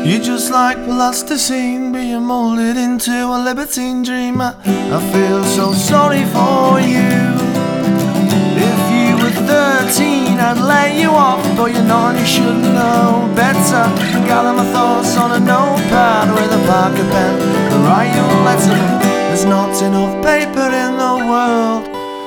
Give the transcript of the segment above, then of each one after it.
You're just like plasticine being molded into a libertine dreamer. I feel so sorry for you. If you were 13, I'd lay you off, but you're not and you should know better. Gather my thoughts on a notepad with a Parker pen and write your letter. There's not enough paper in the world.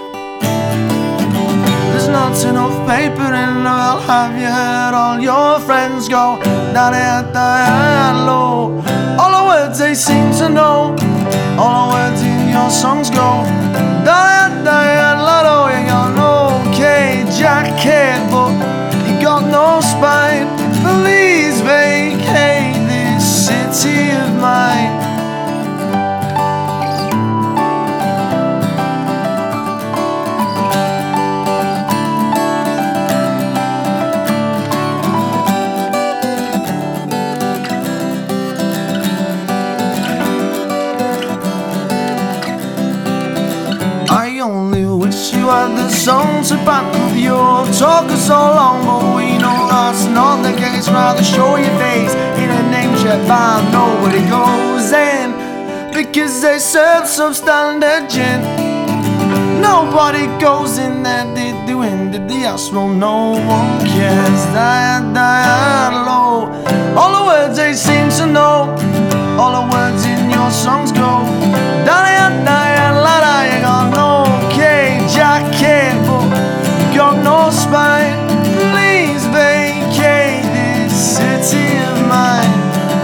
There's not enough paper in the world. Have you heard all your friends go da-da-da-da-low? All the words they seem to know, all the words in your songs go da-da-da-da-low. You got no jacket, but you got no spine. Please vacate this city of mine. I only wish you had the song to back up your talk for so long, but we know that's not the case. Rather show your face in a name check bar. Nobody goes in because they serve substandard gin. Nobody goes in there. They doing the ass roll. No one cares. Low. All the words they seem to know, all the words in your songs go da-da-da-da-da-da. You got no jacket, but you got no spine. Please vacate this city of mine.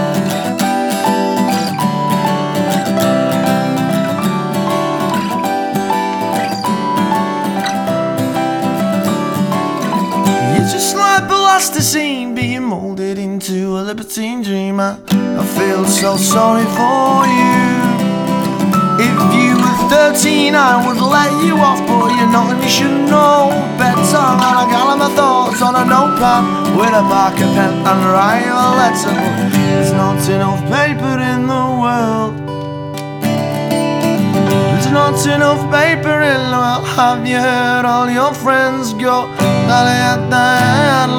You're just like plasticine being molded into a libertine dreamer. I feel so sorry for you. If you were 13, I would let you off, but you're not and you should know better. And I gather my thoughts on a notepad with a Parker pen and write a letter. But there's not enough paper in the world. There's not enough paper in the world. Have you heard all your friends go da-da-da-da?